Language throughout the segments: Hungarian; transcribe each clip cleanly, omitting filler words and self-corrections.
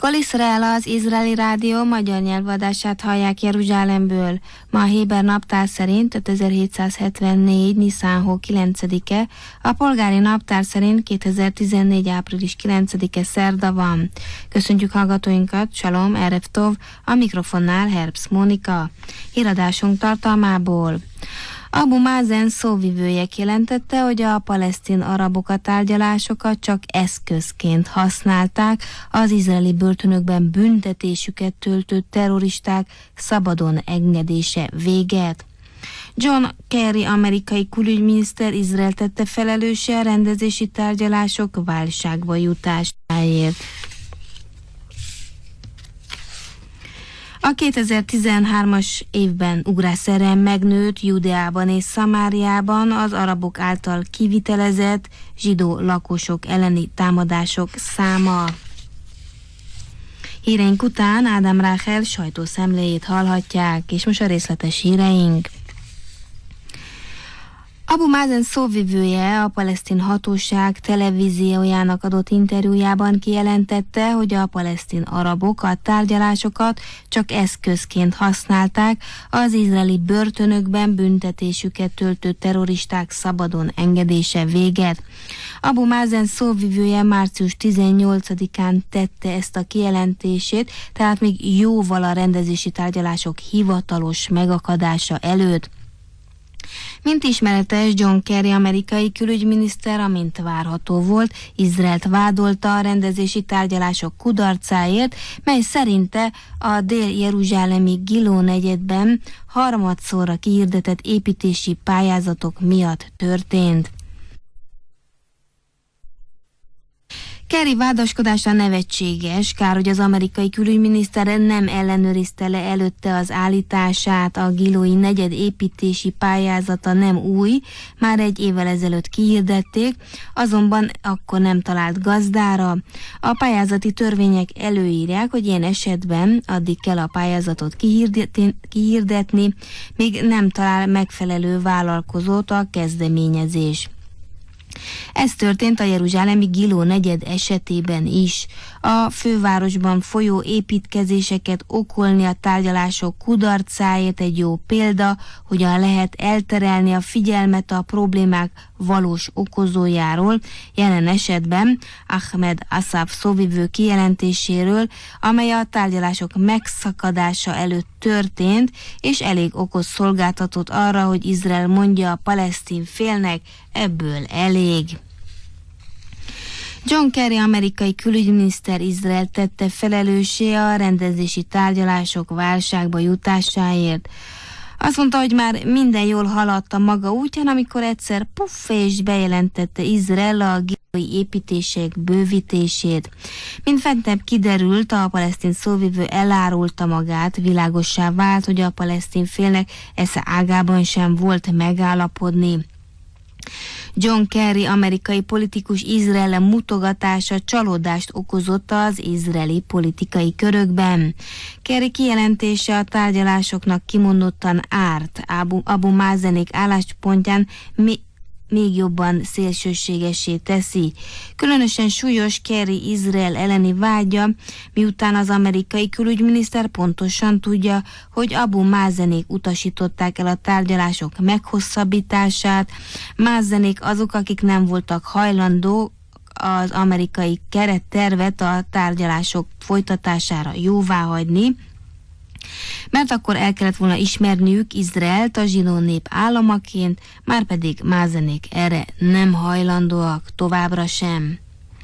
Kol Israel, az izraeli rádió magyar nyelvadását hallják Jeruzsálemből. Ma a héber naptár szerint 5774. Niszán hó 9-e, a polgári naptár szerint 2014. április 9-e szerda van. Köszöntjük hallgatóinkat, Shalom, Erev Tov, a mikrofonnál Herbst Mónika. Híradásunk tartalmából. Abu Mazen szóvivője kijelentette, hogy a palesztin arabok a tárgyalásokat csak eszközként használták az izraeli börtönökben büntetésüket töltő terroristák szabadon engedése véget. John Kerry amerikai külügyminiszter Izrael tette felelőse a rendezési tárgyalások válságba jutásáért. A 2013-as évben ugrásszerűen megnőtt Judeában és Szamáriában az arabok által kivitelezett zsidó lakosok elleni támadások száma. Híreink után Ádám Ráhel sajtószemléjét hallhatják, és most a részletes híreink. Abu Mazen szóvivője a palesztin hatóság televíziójának adott interjújában kijelentette, hogy a palesztin arabok a tárgyalásokat csak eszközként használták az izraeli börtönökben büntetésüket töltő terroristák szabadon engedése véget. Abu Mazen szóvivője március 18-án tette ezt a kijelentését, tehát még jóval a rendezési tárgyalások hivatalos megakadása előtt. Mint ismeretes, John Kerry amerikai külügyminiszter, amint várható volt, Izraelt vádolta a rendezési tárgyalások kudarcáért, mely szerinte a dél-jeruzsálemi Giló negyedben harmadszorra kihirdetett építési pályázatok miatt történt. Kerry vádaskodása nevetséges, kár, hogy az amerikai külügyminiszter nem ellenőrizte le előtte az állítását, a gilói negyed építési pályázata nem új, már egy évvel ezelőtt kihirdették, azonban akkor nem talált gazdára. A pályázati törvények előírják, hogy ilyen esetben addig kell a pályázatot kihirdetni, míg nem talál megfelelő vállalkozót a kezdeményezés. Ez történt a jeruzsálemi Giló negyed esetében is. A fővárosban folyó építkezéseket okolni a tárgyalások kudarcáért egy jó példa, hogyan lehet elterelni a figyelmet a problémák valós okozójáról, jelen esetben Ahmed Assaf szóvivő kijelentéséről, amely a tárgyalások megszakadása előtt történt, és elég okos szolgáltatott arra, hogy Izrael mondja a palesztin félnek, ebből elég. John Kerry amerikai külügyminiszter Izrael tette felelőssé a rendezési tárgyalások válságba jutásáért. Azt mondta, hogy már minden jól haladt a maga útján, amikor egyszer puff, és bejelentette Izrael a gilói építések bővítését. Mint fentebb kiderült, a palesztin szóvivő elárulta magát, világossá vált, hogy a palesztin félnek esze ágában sem volt megállapodni. John Kerry amerikai politikus Izrael mutogatása csalódást okozott az izraeli politikai körökben. Kerry kijelentése a tárgyalásoknak kimondottan árt. Abu Mazenék álláspontján még jobban szélsőségessé teszi. Különösen súlyos Kerry Izrael elleni vágya, miután az amerikai külügyminiszter pontosan tudja, hogy Abu Mazenék utasították el a tárgyalások meghosszabbítását. Mazenék azok, akik nem voltak hajlandó az amerikai kerettervet a tárgyalások folytatására jóváhagyni, mert akkor el kellett volna ismerniük Izraelt a zsidó nép államaként, márpedig Mazenék erre nem hajlandóak továbbra sem.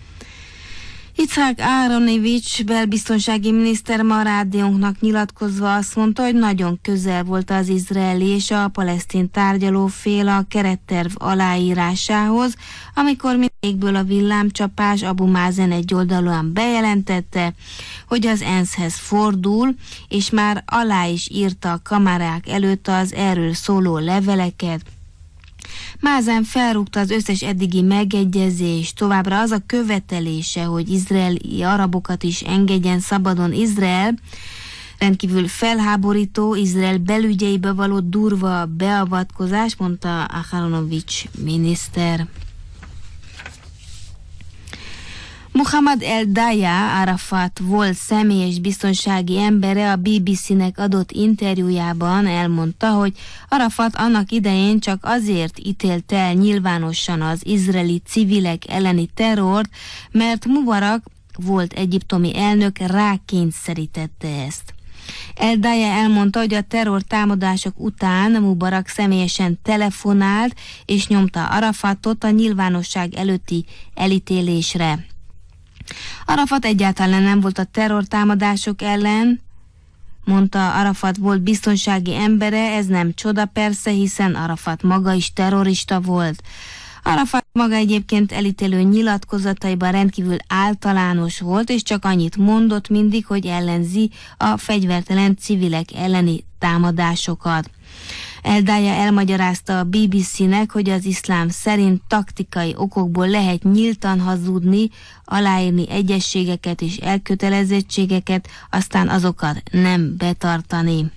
Itzhak Aharonowicz belbiztonsági miniszter ma a rádiónknak nyilatkozva azt mondta, hogy nagyon közel volt az izraeli és a palesztin tárgyalófél a keretterv aláírásához, amikor mindégből a villámcsapás Abu Mazen egyoldalúan bejelentette, hogy az ENSZ-hez fordul, és már alá is írta a kamerák előtt az erről szóló leveleket. Mazen felrúgta az összes eddigi megegyezést, továbbra az a követelése, hogy izraeli arabokat is engedjen szabadon Izrael, rendkívül felháborító, Izrael belügyeibe való durva beavatkozás, mondta Aharonowicz miniszter. Mohamed El-Daya, Arafat volt személyes biztonsági embere, a BBC-nek adott interjújában elmondta, hogy Arafat annak idején csak azért ítélte el nyilvánosan az izraeli civilek elleni terrort, mert Mubarak volt egyiptomi elnök rákényszerítette ezt. El-Daya elmondta, hogy a terrortámadások után Mubarak személyesen telefonált és nyomta Arafatot a nyilvánosság előtti elítélésre. Arafat egyáltalán nem volt a terrortámadások ellen, mondta. Arafat volt biztonsági embere, ez nem csoda persze, hiszen Arafat maga is terrorista volt. Arafat maga egyébként elítélő nyilatkozataiban rendkívül általános volt, és csak annyit mondott mindig, hogy ellenzi a fegyvertelen civilek elleni támadásokat. El-Daya elmagyarázta a BBC-nek, hogy az iszlám szerint taktikai okokból lehet nyíltan hazudni, aláírni egyezségeket és elkötelezettségeket, aztán azokat nem betartani.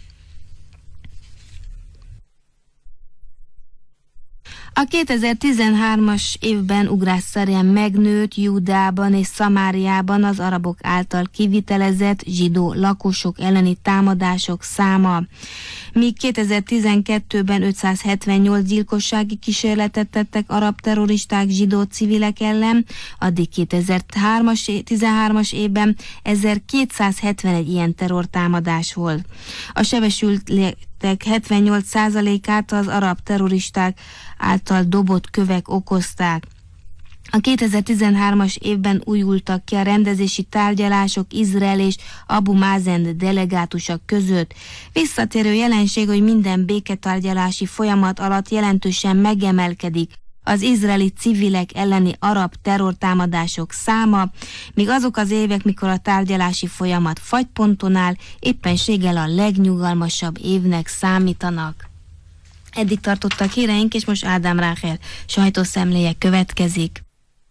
A 2013-as évben ugrásszerűen megnőtt Júdeában és Szamáriában az arabok által kivitelezett zsidó lakosok elleni támadások száma. Míg 2012-ben 578 gyilkossági kísérletet tettek arab terroristák zsidó civilek ellen, addig 2013-as évben 1271 ilyen terrortámadás volt. A sebesültek 78%-át az arab terroristák által dobott kövek okozták. A 2013-as évben újultak ki a rendezési tárgyalások Izrael és Abu Mazen delegátusok között. Visszatérő jelenség, hogy minden béketárgyalási folyamat alatt jelentősen megemelkedik az izraeli civilek elleni arab terrortámadások száma, míg azok az évek, mikor a tárgyalási folyamat fagyponton áll, éppenséggel a legnyugalmasabb évnek számítanak. Eddig tartottak híreink, és most Ádám Ráhel sajtószemléje következik.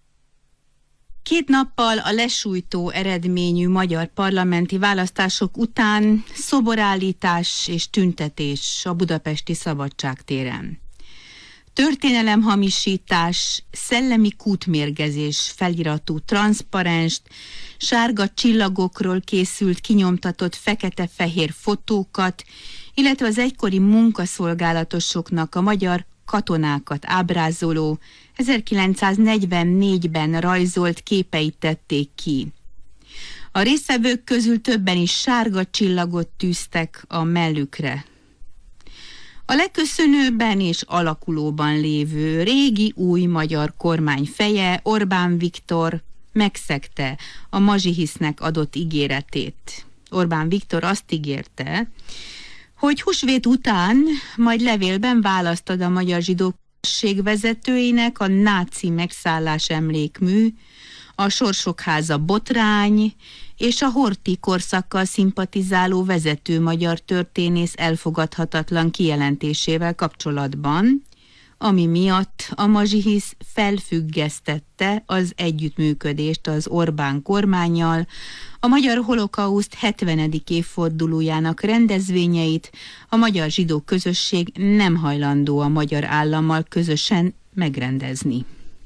2 nappal a lesújtó eredményű magyar parlamenti választások után szoborállítás és tüntetés a budapesti Szabadságtéren. Történelemhamisítás, szellemi kútmérgezés feliratú transzparenst, sárga csillagokról készült kinyomtatott fekete-fehér fotókat, illetve az egykori munkaszolgálatosoknak a magyar katonákat ábrázoló 1944-ben rajzolt képeit tették ki. A résztvevők közül többen is sárga csillagot tűztek a mellükre. A leköszönőben és alakulóban lévő régi új magyar kormány feje, Orbán Viktor megszegte a Mazsihisznek adott ígéretét. Orbán Viktor azt ígérte, hogy húsvét után majd levélben választ ad a magyar zsidó közösség vezetőinek a náci megszállás emlékmű, a Sorsokháza botrány és a Horthy korszakkal szimpatizáló vezető magyar történész elfogadhatatlan kijelentésével kapcsolatban, ami miatt a Mazsihisz felfüggesztette az együttműködést az Orbán kormánnyal, a magyar holokauszt 70. évfordulójának rendezvényeit a magyar zsidó közösség nem hajlandó a magyar állammal közösen megrendezni.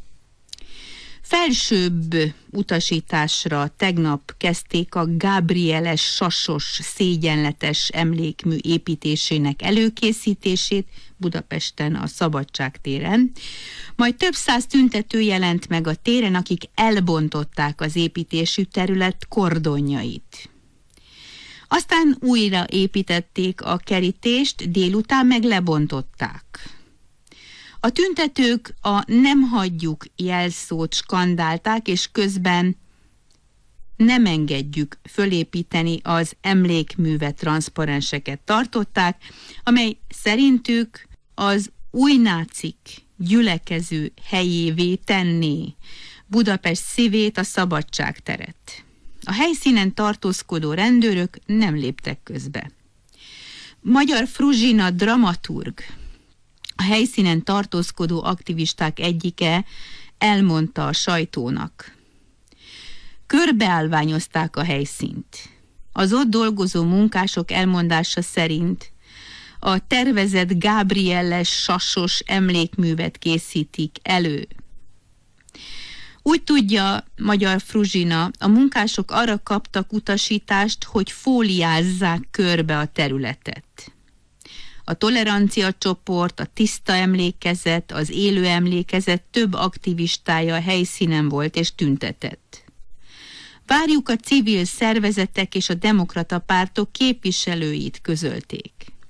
Felsőbb utasításra tegnap kezdték a Gabrieles sasos szégyenletes emlékmű építésének előkészítését Budapesten a Szabadságtéren, majd több száz tüntető jelent meg a téren, akik elbontották az építésű terület kordonjait. Aztán újra építették a kerítést, délután meg lebontották. A tüntetők a nem hagyjuk jelszót skandálták, és közben nem engedjük fölépíteni az emlékművet transzparenseket tartották, amely szerintük az új nácik gyülekező helyévé tenné Budapest szívét, a Szabadságteret. A helyszínen tartózkodó rendőrök nem léptek közbe. Magyar Fruzsina dramaturg, a helyszínen tartózkodó aktivisták egyike elmondta a sajtónak: körbeállványozták a helyszínt. Az ott dolgozó munkások elmondása szerint a tervezett Gabrielles sasos emlékművet készítik elő. Úgy tudja Magyar Fruzsina, a munkások arra kaptak utasítást, hogy fóliázzák körbe a területet. A tolerancia csoport, a tiszta emlékezet, az élő emlékezet több aktivistája a helyszínen volt és tüntetett. Várjuk a civil szervezetek és a demokrata pártok képviselőit, közölték.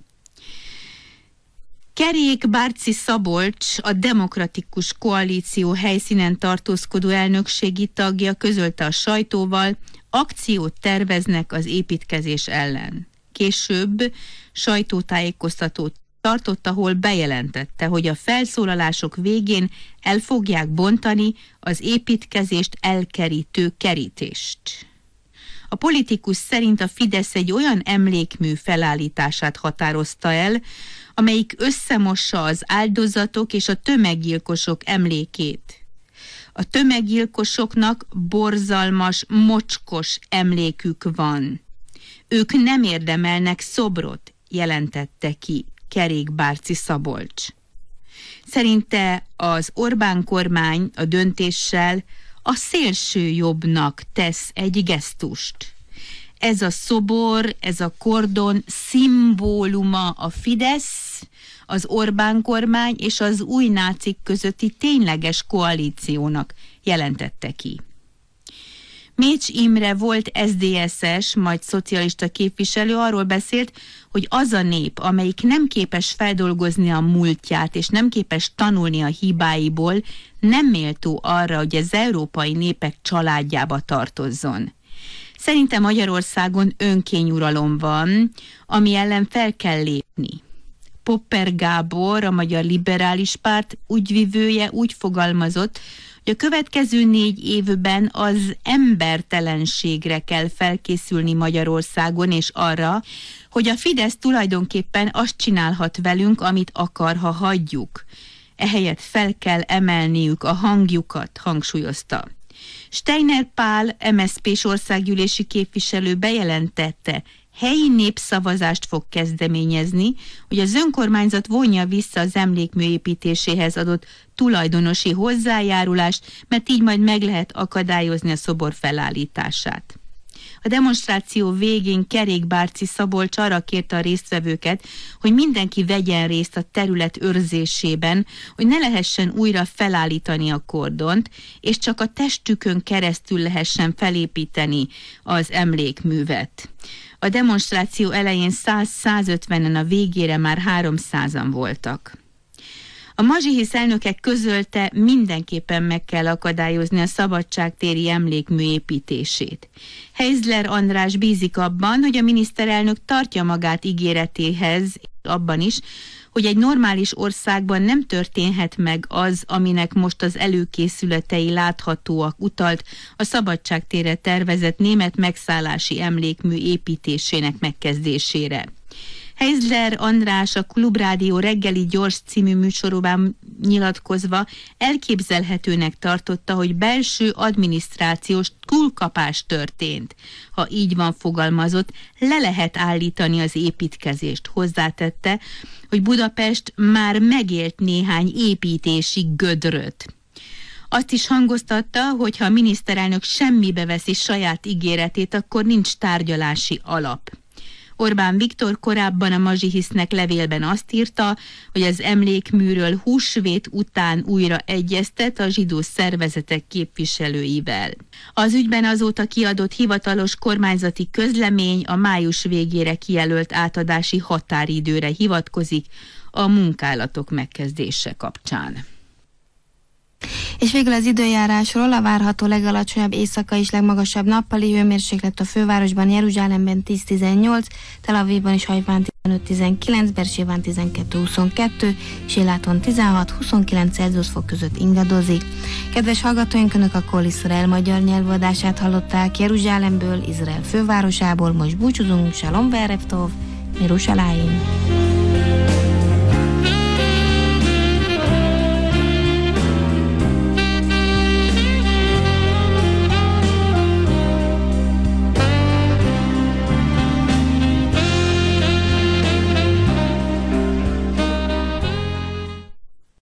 Kerék Bárci Szabolcs, a Demokratikus Koalíció helyszínen tartózkodó elnökségi tagja közölte a sajtóval, akciót terveznek az építkezés ellen. Később sajtótájékoztatót tartott, ahol bejelentette, hogy a felszólalások végén el fogják bontani az építkezést elkerítő kerítést. A politikus szerint a Fidesz egy olyan emlékmű felállítását határozta el, amelyik összemossa az áldozatok és a tömeggyilkosok emlékét. A tömeggyilkosoknak borzalmas, mocskos emlékük van. Ők nem érdemelnek szobrot, jelentette ki Kerék Bárci Szabolcs. Szerinte az Orbán kormány a döntéssel a szélsőjobbnak tesz egy gesztust. Ez a szobor, ez a kordon szimbóluma a Fidesz, az Orbán kormány és az új nácik közötti tényleges koalíciónak, jelentette ki. Mécs Imre volt SZDSZ-es, majd szocialista képviselő arról beszélt, hogy az a nép, amelyik nem képes feldolgozni a múltját, és nem képes tanulni a hibáiból, nem méltó arra, hogy az európai népek családjába tartozzon. Szerintem Magyarországon önkényuralom van, ami ellen fel kell lépni. Popper Gábor, a Magyar Liberális Párt ügyvivője úgy fogalmazott, hogy a következő 4 évben az embertelenségre kell felkészülni Magyarországon, és arra, hogy a Fidesz tulajdonképpen azt csinálhat velünk, amit akar, ha hagyjuk. Ehelyett fel kell emelniük a hangjukat, hangsúlyozta. Steiner Pál, MSZP-s országgyűlési képviselő bejelentette, helyi népszavazást fog kezdeményezni, hogy az önkormányzat vonja vissza az emlékmű építéséhez adott tulajdonosi hozzájárulást, mert így majd meg lehet akadályozni a szobor felállítását. A demonstráció végén Kerék Bárci Szabolcs arra kérte a résztvevőket, hogy mindenki vegyen részt a terület őrzésében, hogy ne lehessen újra felállítani a kordont, és csak a testükön keresztül lehessen felépíteni az emlékművet. A demonstráció elején 100-150-en, a végére már 300-an voltak. A Mazsihisz elnöke közölte, mindenképpen meg kell akadályozni a szabadságtéri emlékmű építését. Heizler András bízik abban, hogy a miniszterelnök tartja magát ígéretéhez, abban is, hogy egy normális országban nem történhet meg az, aminek most az előkészületei láthatóak, utalt a szabadságtérre tervezett német megszállási emlékmű építésének megkezdésére. Heizler András a Klubrádió reggeli gyors című műsorában nyilatkozva elképzelhetőnek tartotta, hogy belső adminisztrációs túlkapás történt. Ha így van, fogalmazott, le lehet állítani az építkezést. Hozzátette, hogy Budapest már megélt néhány építési gödröt. Azt is hangoztatta, hogy ha a miniszterelnök semmibe veszi saját ígéretét, akkor nincs tárgyalási alap. Orbán Viktor korábban a Mazsihisznek levélben azt írta, hogy az emlékműről húsvét után újra egyeztet a zsidó szervezetek képviselőivel. Az ügyben azóta kiadott hivatalos kormányzati közlemény a május végére kijelölt átadási határidőre hivatkozik a munkálatok megkezdése kapcsán. És végül az időjárásról: a várható legalacsonyabb éjszakai és legmagasabb nappali hőmérséklet a fővárosban, Jeruzsálemben 10-18, Tel Avivban és Hajfán 15-19, Bersében 12-22, és Éláton 16-29 Celsius fok között ingadozik. Kedves hallgatóink, Önök a Kol Iszrael magyar nyelvadását hallották Jeruzsálemből, Izrael fővárosából. Most búcsúzunk, Shalom ve'erev tov, Yerushalayim.